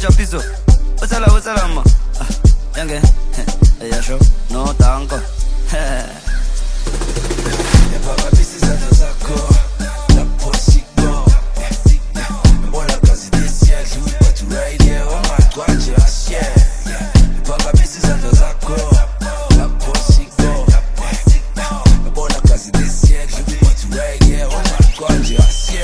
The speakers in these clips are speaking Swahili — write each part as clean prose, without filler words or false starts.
piso. What's up, ma? Yange, yeah, sure. No, tango. Paga pieces zanto zako na posigo. Mbona kazi desi ya lui but right here on my kwaje asye. Paga pieces zanto zako na posigo. Mbona kazi desi ya lui but right here on my kwaje asye.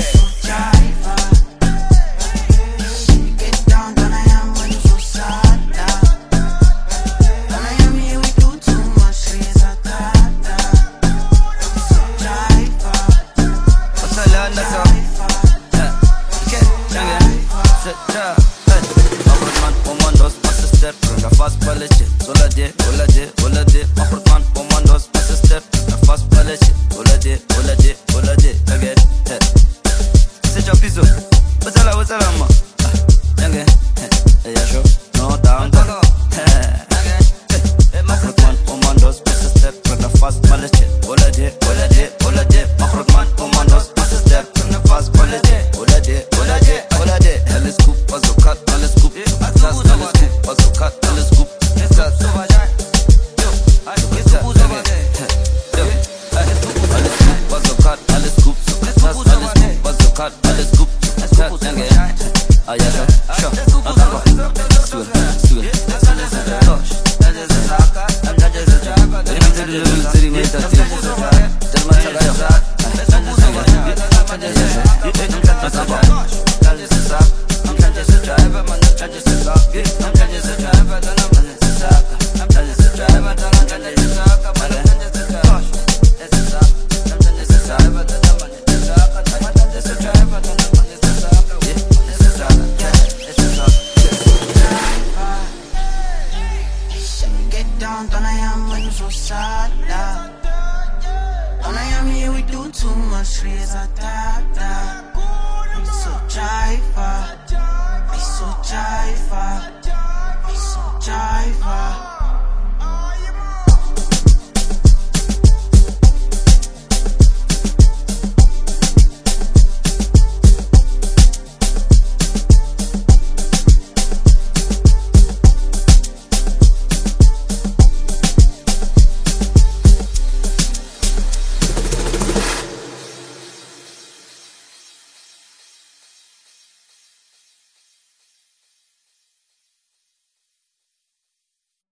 Fast paletje, olade, olade, olade. Makrotman, commandos, sister. Fast paletje, olade, olade, olade. Again, c'est chapizo. What's up, ma? Yange, yeah, sure. No tango. Makrotman, commandos, sister. Fast paletje, olade, olade, olade. Makrotman, commandos, sister. Fast paletje, olade, olade, olade. Alles gut, also cut, alles gut. Alles gut, also cut. Alles gut, danke. Ah ja, schau, Don't I am here, we do too much, raise a